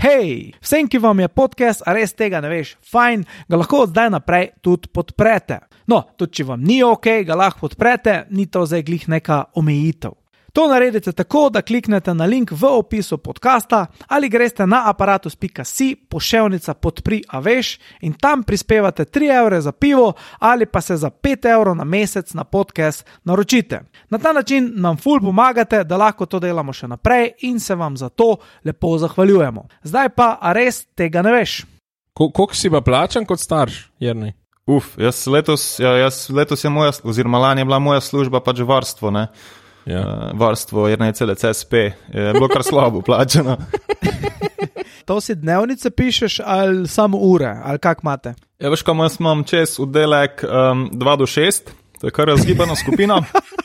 Hej, vsem, ki vam je podcast, a res tega ne veš, fajn, ga lahko od zdaj naprej tudi podprete. No, tudi če vam ni ok, ga lahko podprete, ni to zdaj glih neka omejitev. To naredite tako, da kliknete na link v opisu podcasta ali greste na aparatus.si /podpri a veš in tam prispevate 3 evre za pivo ali pa se za 5 evrov na mesec na podcast naročite. Na ta način nam ful pomagate, da lahko to delamo še naprej in se vam za to lepo zahvaljujemo. Zdaj pa, a res tega ne veš? Koliko si pa plačan kot starš, Jernej? Jaz letos je moja, oziroma lani je bila moja služba pač varstvo, ne? Ja. Varstvo Jernej.SP je bilo kar slabo plačano. To si dnevnice pišeš ali samo ure, ali kak imate? Ja, veš, kam jaz imam čez oddelek 2 do 6, to je kar razgibana skupina.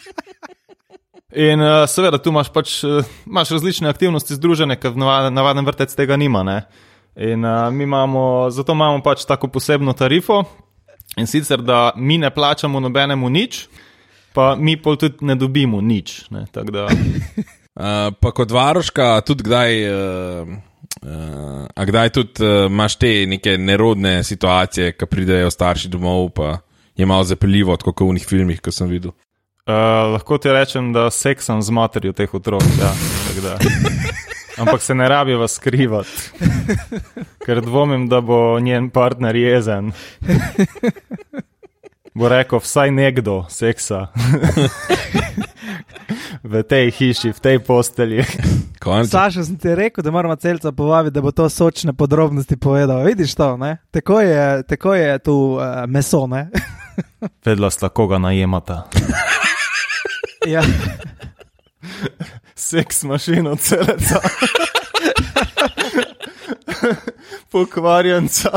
In seveda tu imaš različne aktivnosti združene, ker navaden vrtec tega nima, ne. In zato imamo pač tako posebno tarifo, in sicer, da mi ne plačamo nobenemu nič, pa mi pol tudi ne dobimo nič, ne, tako da. Pa kot varuška tudi kdaj tudi imaš te neke nerodne situacije, ko pridejo starši domov, pa je malo zapeljivo, tako kot v unih filmih, ko sem videl. Lahko ti rečem, da seksam z materjo teh otrok, ja, tako da. Ampak se ne rabi vas skrivati, ker dvomim, da bo njen partner jezen. Bo rekel, vsaj nekdo seksa v tej hiši, v tej postelji. Saša, sem ti rekel, da moramo Celca povabiti, da bo to sočne podrobnosti povedal. Vidiš to, ne? Tako je tu meso, ne? Vedela sta, koga najemata. Ja. Seks mašino Celca. Pokvarjenca.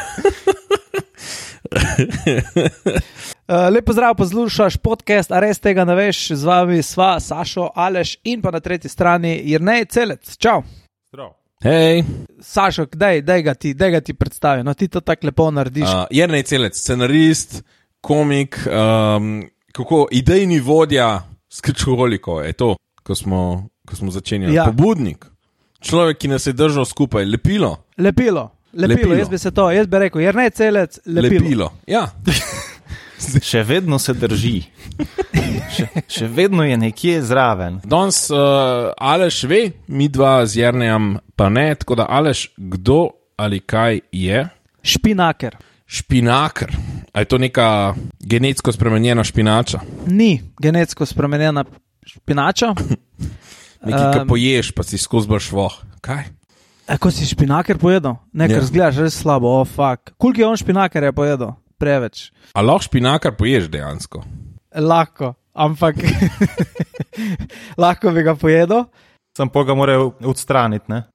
Lep pozdrav, poslušaš podcast, a res tega ne veš, z vami sva Sašo, Aleš in pa na tretji strani Jernej Celec. Čau. Zdrav. Hej. Sašo, daj ga ti predstavi, no ti to tako lepo narediš. Jernej Celec, scenarist, komik, idejni vodja, skričkoholiko je to, ko smo začenjali. Ja. Pobudnik, človek, ki nas je držal skupaj, lepilo, jaz bi rekel, Jernej Celec, lepilo. Ja. Še vedno se drži. Še vedno je nekje zraven. Danes Aleš ve, mi dva z Jernejem pa ne, tako da Aleš, kdo ali kaj je? Špinaker. A je to neka genetsko spremenjena špinača? Ni genetsko spremenjena špinača. Nekaj, kaj poješ, pa si skozi boš voh. Kaj? Ko si špinaker pojedel? Ker zgledaš res slabo, fuck. Koliko je on špinaker je pojedel? Preveč. A lahko špinaker poješ dejansko? Lahko, ampak lahko bi ga pojedel. Sam pa ga morajo odstraniti, ne?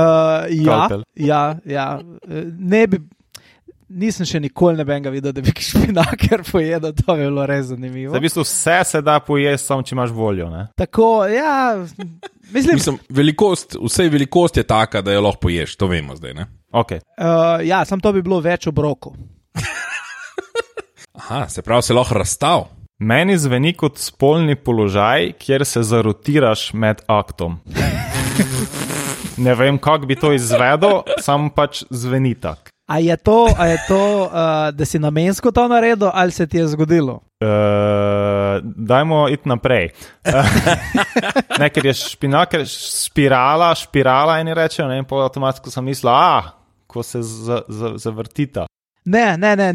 Ja. Nisem še nikoli nebenga videl, da bi špinaker pojedel, to bi bilo res zanimivo. V bistvu vse se da pojesti, samo če imaš voljo, ne? Tako, ja, mislim, vsej velikost je taka, da jo lahko poješ, to vemo zdaj, ne? Ok. Ja, samo to bi bilo več obrokov. Aha, se pravi, se lahko razstav. Meni zveni kot spolni položaj, kjer se zarotiraš med aktom. Ne vem, kako bi to izvedel, samo pač zveni tak. A je to, da si namensko to naredil, ali se ti je zgodilo? Dajmo iti naprej. Ne, ker je špinaker, špirala in rečejo, ne, in po avtomatsko sem mislil, ko se zavrtita. Ne,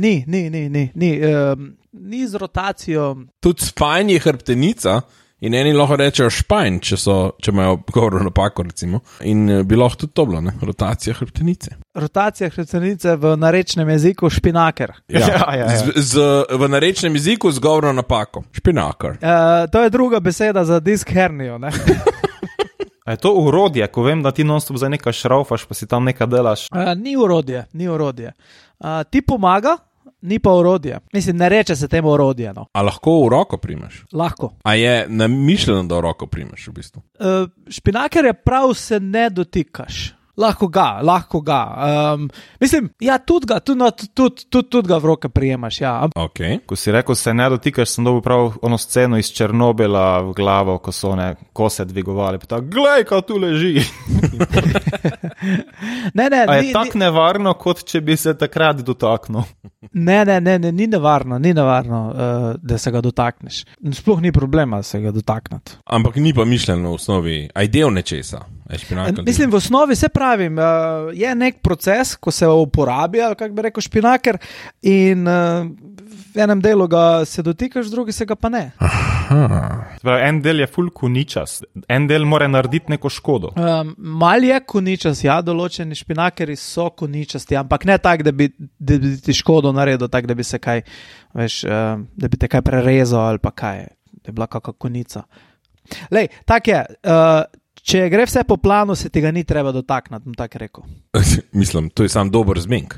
ni z rotacijo. Tudi spajn je hrbtenica in eni lahko rečejo špajn, če imajo govor napako, recimo. In bi lahko tudi to bilo, ne? Rotacija hrbtenice. Rotacija hrbtenice v narečnem jeziku špinaker. Ja. V narečnem jeziku z govor napako. Špinaker. To je druga beseda za disk hernijo, ne? A je to urodje, ko vem, da ti non-stop za nekaj šraufaš, pa si tam nekaj delaš? Ni urodje. Ti pomaga, ni pa urodje. Mislim, ne reče se temu urodje, no. A lahko v roko primeš? Lahko. A je namišljeno, da v roko primeš v bistvu? Špinaker je prav, se ne dotikaš. Lahko ga. Mislim, ja, tudi ga v roke prijemaš, ja. Okay. Ko si rekel, se ne dotikaš, sem dobil prav ono sceno iz Černobila v glavo, ko so one kose dvigovali, pa tako, glej, kao tu leži. A je tako nevarno, kot če bi se takrat dotaknil? Ne, ni nevarno, da se ga dotakneš. Sploh ni problema se ga dotakniti. Ampak ni pa mišljeno v osnovi, aj del nečesa. Mislim, v osnovi se pravim, je nek proces, ko se uporabi, ali kako bi rekel, špinaker in v enem delu ga se dotikaš, v drugi se ga pa ne. En del je ful koničas, en del mora narediti neko škodo. Mal je koničas, ja, določeni špinakeri so koničasti, ampak ne tak, da bi ti škodo naredil, tak, da bi se kaj, veš, da bi te kaj prerezal ali pa kaj, da je bila kakva konica. Lej, tak je, če gre vse po planu, se tega ni treba dotakniti, bom tako rekel. Mislim, to je sam dober zmenk.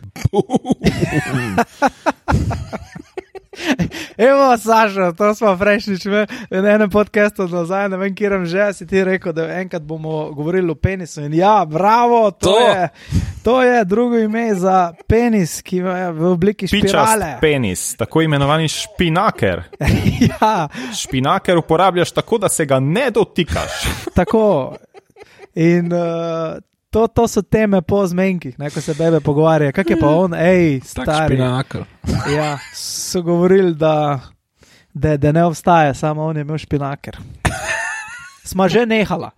Evo, Sašo, to smo prejšnjič v enem podcastu nazaj, ne vem, kjerem že, si ti rekel, da enkrat bomo govorili o penisu in ja, bravo, to je drugo ime za penis, ki je v obliki špirale. Pičast penis, tako imenovani špinaker. Ja. Špinaker uporabljaš tako, da se ga ne dotikaš. Tako. In to so teme po zmenkih, ko se bebe pogovarja. Kak je pa on, stari. Tak špinaker. Ja, so govorili, da ne obstaja, samo on je imel špinaker. Sva že nehala.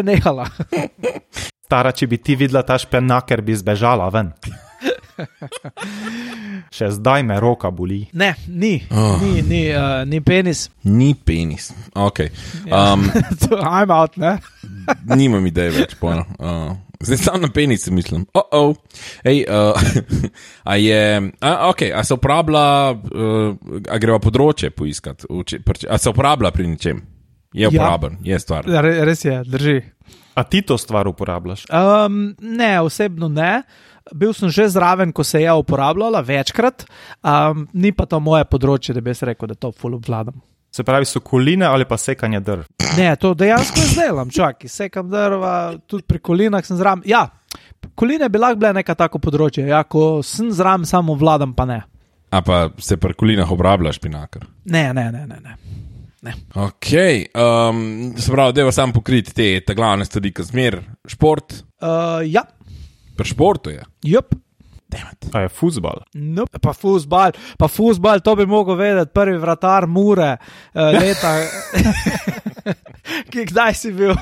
Stara, če bi ti videla ta špinaker, bi zbežala ven. Še zdaj me roka boli. Ne, ni penis. Ni penis, ok. I'm out, ne? Nimam ideje več, pojno. Zdaj sam na penice mislim. Ej, a se uporablja, a greva področje poiskati, a se uporablja pri ničem? Je uporaben, je stvar. Res je, drži. A ti to stvar uporabljaš? Ne, osebno ne. Bil sem že zraven, ko se je uporabljala večkrat, ni pa to moje področje, da bi jaz rekel, da to ful obvladam. Se pravi, so koline ali pa sekanje drv? Ne, to dejansko izdelam, čakaj, sekam drva, tudi pri kolinah sem zraven. Ja, koline bi lahko bile neka tako področje, ja, ko sem zraven, samo vladam pa ne. A pa se pri kolinah obrablja špinaker? Ne. Ok, se pravi, deva sam pokriti te glavne stvari, ki zmer, šport? Ja. Pri športu je? Jup. A je fuzbal? No, pa fuzbal, to bi mogel vedeti, prvi vratar Mure leta. Kdaj si bil?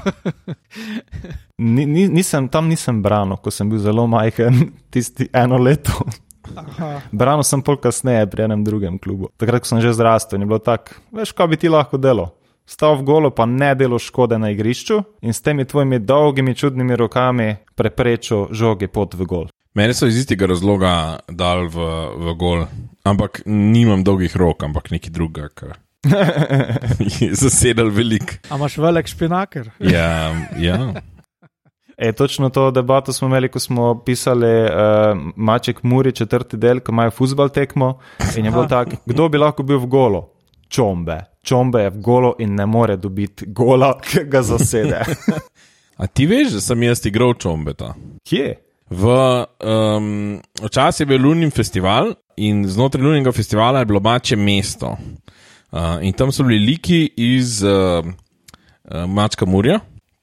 Nisem branil, ko sem bil zelo majhen, tisti eno leto. Branil sem pol kasneje pri enem drugem klubu. Takrat, ko sem že zrastel in je bilo tako, veš, kaj bi ti lahko delo? Stal v golo, pa ne delo škode na igrišču in s temi tvojimi dolgimi, čudnimi rokami preprečil žogi pot v gol. Mene so iz istega razloga dal v gol, ampak nimam dolgih rok, ampak nekaj drugega, kar je zasedal velik. A imaš velik špinaker? Ja. Točno to debato smo imeli, ko smo pisali Maček Muri 4. del, ko imajo fuzbal tekmo in je bilo tako, kdo bi lahko bil v golo? Čombe je v golo in ne more dobiti gola, ki ga zasede. A ti veš, da sem jaz igral čombeta? Kje? Včasih je bil Lunin festival in znotraj Luninega festivala je bilo Mačje mesto. In tam so bili liki iz Mačka Murja,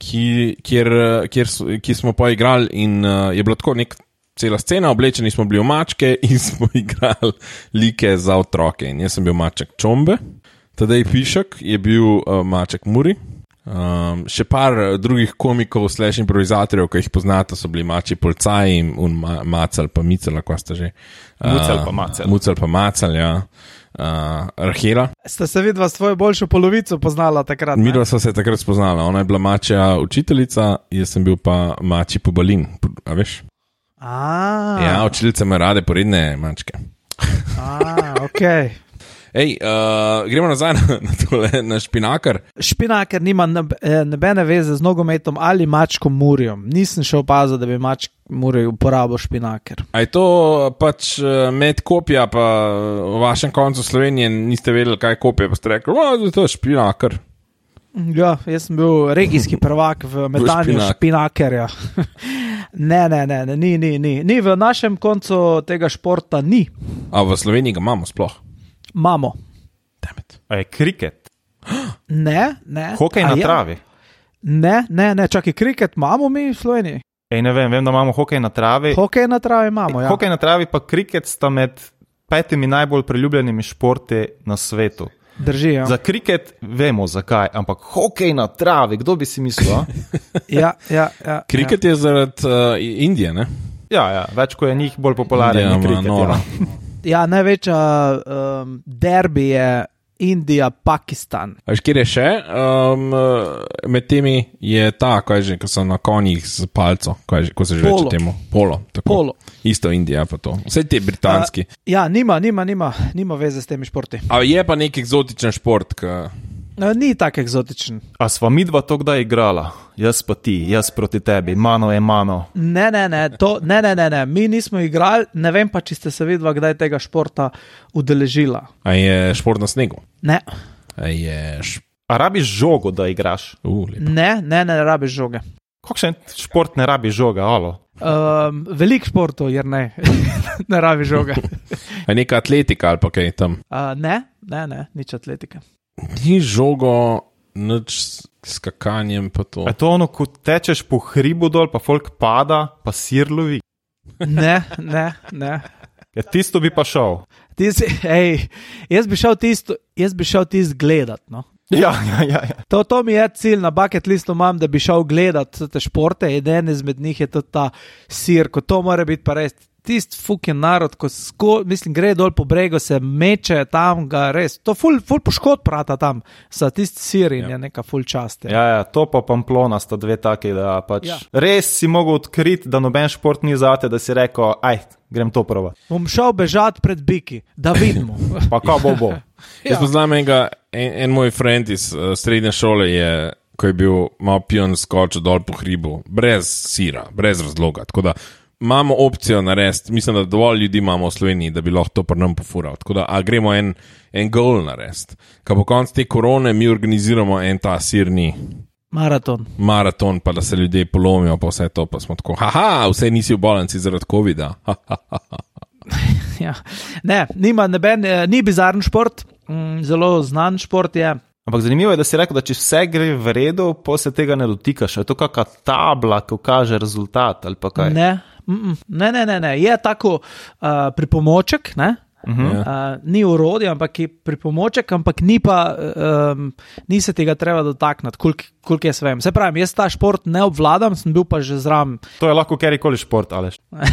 ki smo pa igrali in je bilo tako cela scena, oblečeni smo bili v mačke in smo igrali like za otroke. In jaz sem bil Maček Čombe, Tadej Pišek je bil Maček Muri. Še par drugih komikov / improvizatorjev, ki jih poznate, so bili Mačji Polcaji in Macal pa Micel, kva sta že? Mucel pa Macal, ja. Rahela. Ste se vidva s tvojo boljšo polovico poznala takrat? Midva sva se takrat spoznala. Ona je bila Mačja učiteljica, jaz sem bil pa Mačji Pobalin, a veš? Ja, učiteljice me rade poredne mačke. Okej. Gremo nazaj na špinaker. Špinaker nima nobene veze z nogometom ali Mačkom Murjem. Nisem še opazil, da bi Mačk Murij uporabil špinaker. A je to pač med kopija, pa v vašem koncu Slovenije niste vedeli, kaj je kopija, pa ste rekli, to je špinaker. Ja, jaz sem bil regijski prvak v metanju špinakerja. Ne, ni v našem koncu tega športa, ni. A v Sloveniji ga imamo sploh? Imamo. A je kriket? Ne. Hokej na travi? Ne, čakaj, kriket imamo mi v Sloveniji? Ne vem, da imamo hokej na travi. Hokej na travi imamo, ja. Hokej na travi pa kriket sta med 5 najbolj priljubljenimi športi na svetu. Drži, ja. Za kriket vemo zakaj, ampak hokej na travi, kdo bi si mislil? Ja. Kriket je zaradi Indije, ne? Ja, več ko je njih bolj popularen kriket. Ja, največja derbi je Indija, Pakistan. Veš, kjer je še? Med temi je ta, ko so na konjih z palco, ko se že reče temu. Polo. Isto Indija pa to. Vse te britanski. Ja, nima veze s temi športi. A je pa nek eksotičen šport, Ni tak eksotičen. A sva midva to kdaj igrala? Jaz pa ti, jaz proti tebi, mano je mano. Ne, mi nismo igrali, ne vem pa, če ste se vidva kdaj tega športa udeležila. A je šport na snegu? Ne. A rabiš žogo, da igraš? Ne rabiš žoge. Kakšen šport ne rabi žoga, alo? Velik športov, jer ne rabi žoga. A neka atletika ali pa kaj tam? Ne, nič atletika. Ni žogo, nič skakanjem pa to. A to ono, ko tečeš po hribu dol, pa folk pada, pa sir lovi? Ne. Ja, tisto bi pa šel. Jaz bi šel tisto gledat, no. Ja. To mi je cilj, na bucket listu imam, da bi šel gledat te športe, eden izmed njih je tudi ta sir, ko to mora biti pa res tisti fucking narod, ko gre dol po bregu, se meče tam, ga res, to ful poškod prata tam, sa tisti sir in je neka ful čast. Ja, to pa Pamplona sta dve taki, da pač res si mogel odkriti, da noben šport ni zate, da si rekel, grem to provat. Bom šel bežati pred biki, da vidimo. Pa ka bo. Jaz poznam en moj friend iz srednje šole je, ko je bil malo pijan, skočil dol po hribu, brez sira, brez razloga, tako da imamo opcijo narediti, mislim, da dovolj ljudi imamo v Sloveniji, da bi lahko to pri nam pofural. Tako da, gremo en goal narediti. Ko po koncu te korone mi organiziramo en ta sirni maraton, pa da se ljudje polomijo, pa vse to, pa smo tako, vse nisi v bolnici zaradi covida. Ja. Ne, ni bizaren šport, zelo znan šport je. Ampak zanimivo je, da si rekel, da če vse gre v redu, pa se tega ne dotikaš. Je to kakšna tabla, ko kaže rezultat ali pa kaj? Ne. Je tako pripomoček, ne? Ni orodje, ampak je pripomoček, ampak ni se tega treba dotakniti, koliko jaz vem. Se pravi, jaz ta šport ne obvladam, sem bil pa že zraven. To je lahko kjerkoli šport, Aleš.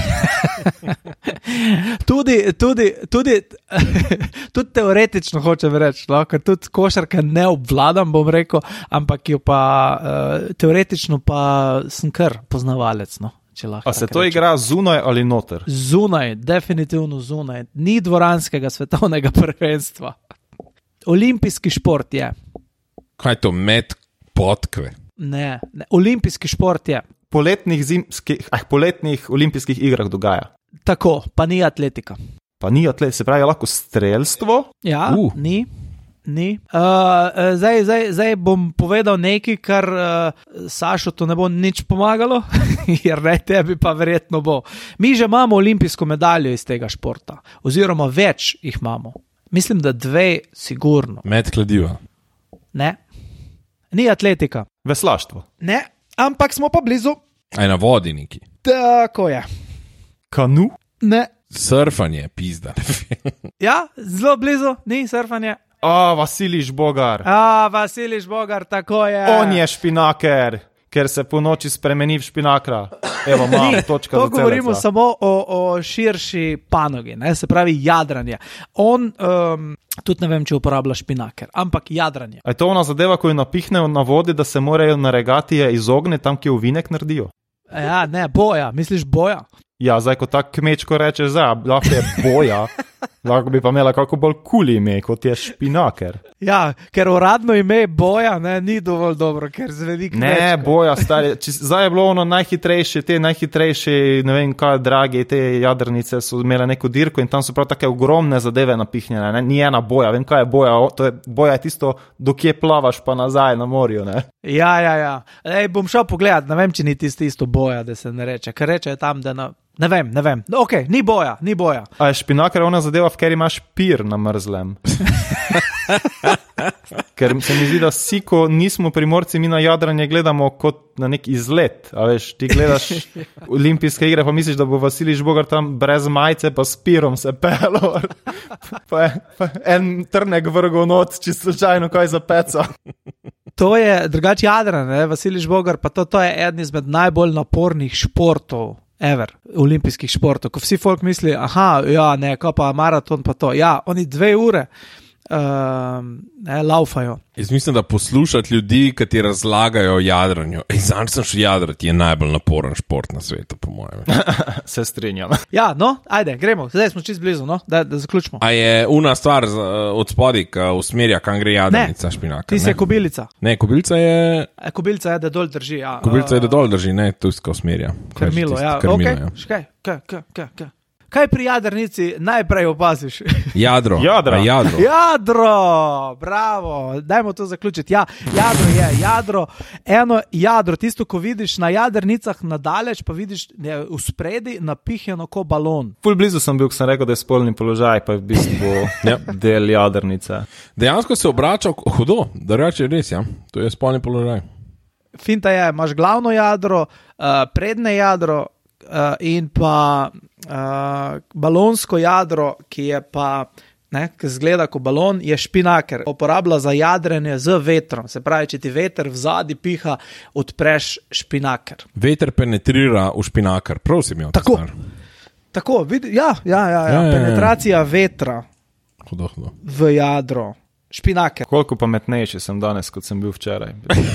Tudi teoretično hočem reči, ker tudi košarka ne obvladam, bom rekel, ampak jo pa teoretično pa sem kar poznavalec, no. A se to igra zunaj ali noter? Zunaj, definitivno zunaj. Ni dvoranskega svetovnega prvenstva. Olimpijski šport je. Kaj je to, met podkve? Ne, olimpijski šport je. Poletnih olimpijskih igrah dogaja. Tako, pa ni atletika. Pa ni atletika, se pravi lahko strelstvo? Ja, ni. Zdaj bom povedal nekaj, kar Sašo to ne bo nič pomagalo, jer ne, tebi pa verjetno bo. Mi že imamo olimpijsko medaljo iz tega športa, oziroma več jih imamo. Mislim, da 2 sigurno. Met kladiva? Ne. Ni atletika. Veslaštvo? Ne, ampak smo pa blizu. Aj na vodi neki? Tako je. Kanu? Ne. Surfanje, pizda. Ja, zelo blizu, ni surfanje. Vasilij Žbogar. Vasilij Žbogar, tako je. On je špinaker, ker se po noči spremeni v špinakra. Evo, malo točka. To govorimo samo o širši panogi, ne? Se pravi jadranje. On, tudi ne vem, če uporablja špinaker, ampak jadranje. A je to ona zadeva, ko jo napihnejo na vodi, da se morajo na regatije izogniti tam, ki ovinek naredijo? Ja, ne, boja, misliš boja? Ja, zdaj, ko tako kmečko rečeš, lahko je boja, lahko bi pa imela kako bolj cool ime, kot je špinaker. Ja, ker uradno ime boja, ne, ni dovolj dobro, ker zveni kmečko. Ne, boja, stari. Zdaj je bilo ono najhitrejše, ne vem kaj, dragi, te jadrnice so imele neko dirko in tam so prav take ogromne zadeve napihnjene, ne? Ni ena boja, vem kaj je boja, boja je tisto, dokje plavaš pa nazaj na morju, ne? Ja. Ej, bom šel pogledat, ne vem, če ni isto boja, da se ne reče, ker reče tam, da ne vem. Ok, ni boja. A je špinaker ona zadeva, v kateri imaš pir na mrzlem? Ker se mi zdi, da vsi, ko nismo Primorci, mi na jadranje gledamo kot na nek izlet. A veš, ti gledaš olimpijske igre, pa misliš, da bo Vasilij Žbogar tam brez majice pa s pirom se pelo. Pa en trnek vrgel not, če slučajno kaj zapeca. To je drugače jadranje, Vasilij Žbogar, pa to je eden izmed najbolj napornih športov. Olimpijskih športov, ko vsi folk misli, ko pa maraton pa to. Ja, oni 2 ure laufajo. Jaz mislim, da poslušati ljudi, ki ti razlagajo o jadranju. Zanj sem šel jadrati, je najbolj naporen šport na svetu, po mojem. Se strinjam. Ja, no, ajde, gremo. Zdaj smo čisto blizu, no, da zaključimo. A je una stvar od spodaj, ki usmerja, kam gre jadrnica špinaka? Ti si kobilica. Ne, kobilica je... Kobilica je, da dol drži, ja. Kobilica je, da dol drži, ne, tuska usmerja. Krmilo, ja. Ok, Kaj pri jadrnici najprej opaziš? Jadro, bravo, dajmo to zaključiti. Ja, jadro, eno jadro, tisto, ko vidiš na jadrnicah nadaleč, pa vidiš v spredi napihjeno ko balon. Ful blizu sem bil, ko sem rekel, da je spolni položaj, pa je v bistvu del jadrnice. Dejansko se obrača hudo, da reče res, ja, to je spolni položaj. Finta je, imaš glavno jadro, prednje jadro, in pa balonsko jadro, ki je pa, ki zgleda kot balon, je špinaker. Uporablja za jadranje z vetrom. Se pravi, če ti veter vzadi piha, odpreš špinaker. Veter penetrira v špinaker. Prav si imel. Tako, ja. Penetracija vetra v jadro. Špinaker. Koliko pametnejši sem danes, kot sem bil včeraj.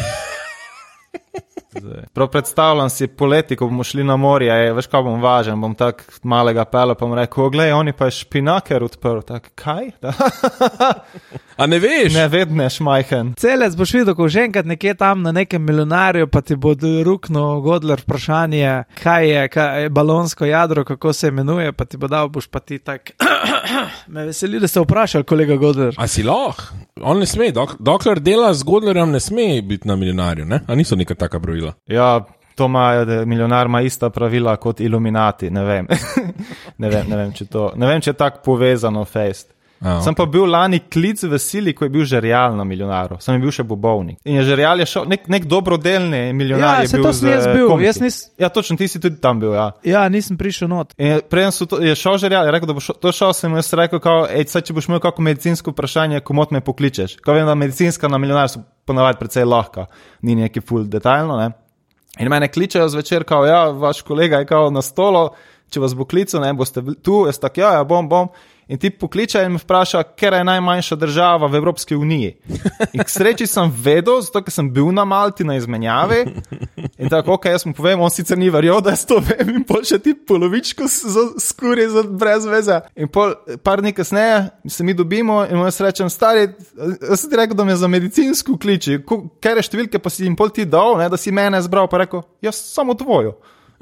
Prav predstavljam si poleti, ko bomo šli na morje, veš kaj bom važen, bom tak malega pelo, pa bom rekel, glej, oni pa je špinaker odprl, tak, kaj? A ne veš? Ne vedneš, majhen. Celec boš videl, ko že enkrat nekje tam na nekem milijonarju, pa ti bo ruknil Godler vprašanje, kaj je balonsko jadro, kako se imenuje, pa ti bo dal, boš pa ti tak, me veseli, da ste vprašali, kolega Godler. A si lahko? On ne sme, dokler dela z Godlerjem, ne sme biti na milijonarju, ne? A niso neka taka pravila? Ja, to milijonar ima ista pravila kot Illuminati, ne vem. ne vem, če je tako povezano fejst. Sem pa bil lani klic v sili, ko je bil Žerjal na milijonaru. Sem je bil še bobovnik. In je Žerjal je šel, nek dobrodelni milijonar je bil z komiki. Ja, točno, ti si tudi tam bil, ja. Ja, nisem prišel not. In preden je šel Žerjal, je rekel, da bo to šel, sem jaz rekel, če boš imel kako medicinsko vprašanje, komot me pokličeš. Ko vem, da medicinska na milijonar so ponavadi precej lahka, ni neki ful detaljno, ne. In mene kličejo zvečer, vaš kolega je na stolo, če vas bo klical, ne, boste tu, jaz tak, bom. In ti pokliče in me vpraša, ker je najmanjša država v Evropski uniji. In k sreči sem vedel, zato ker sem bil na Malti na izmenjavi. In tako, jaz mu povem, on sicer ni verjel, da jaz to vem, in pol še ti polovičko skuri brez veze. In pol, par dni kasneje se mi dobimo in jaz rečem, stari, jaz sem ti rekel, da me za medicinsko kliči, ker je številke, pa si jim pol ti dal, ne, da si mene zbral, pa rekel, jaz samo tvojo.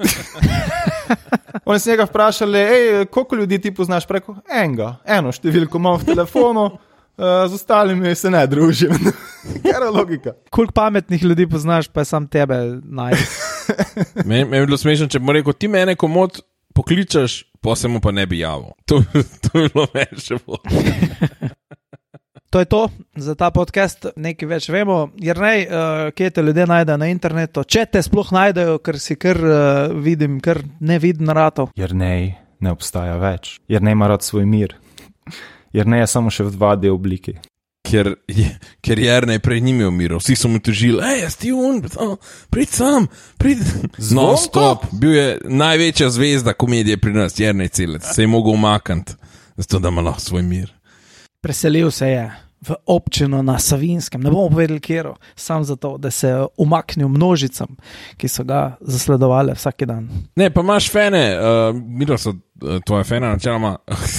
Oni se njega vprašali, koliko ljudi ti poznaš, preko eno številko imam v telefonu, z ostalimi se ne družim. Kera logika. Koliko pametnih ljudi poznaš, pa je sam tebe najbolj. Meni je bilo smešno, če bi mu rekel, ti mene komod pokličeš, pa se mu pa ne bi javil. To je bilo meni še bolj. To je to za ta podcast, nekaj več vemo. Jernej, kje te ljudje najdejo na internetu? Če te sploh najdejo, ker si vidim, kar neviden ratov. Jernej ne obstaja več. Jernej ima rad svoj mir. Jernej je samo še v 2D obliki. Ker Jernej prej ni imel miru. Vsi so mu tožili, jaz ti prid sam, prid. Non-stop. Bil je največja zvezda komedije pri nas, Jernej Celec. Se je mogel umakniti, zato da ima lahko svoj mir. Preselil se je v občino na Savinskem, ne bomo povedali kjero, sam zato, da se umaknil množicam, ki so ga zasledovali vsak dan. Ne, pa imaš fene, miro so tvoje fene načeloma.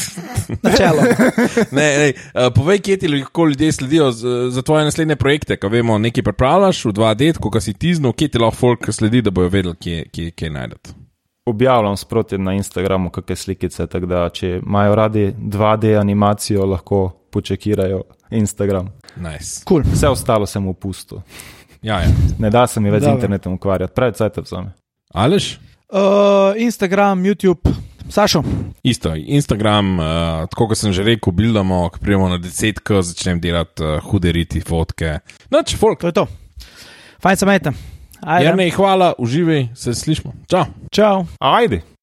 Ne, povej, kje ti lahko ljudje sledijo za tvoje naslednje projekte, ko vemo, nekaj pripravljaš v 2D, ko si tiznil, kje ti lahko folk sledi, da bojo vedeli, kje najdete. Objavljam sproti na Instagramu kakšne slikice, tako da če imajo radi 2D animacijo, lahko počekirajo Instagram. Nice. Cool. Vse ostalo sem opustil. Ja. Ne da se mi več z internetom ukvarjati, pravi cajt vzame. Aleš? Instagram, YouTube, Sašo? Isto, Instagram, tako kot sem že rekel, bildamo, ko prijemo na 10K, začnem delati hude riti, fotke. Noč, folk. To je to. Fajn se majte. Jernej, hvala, uživaj, se slišmo. Čau. Čau. Ajde.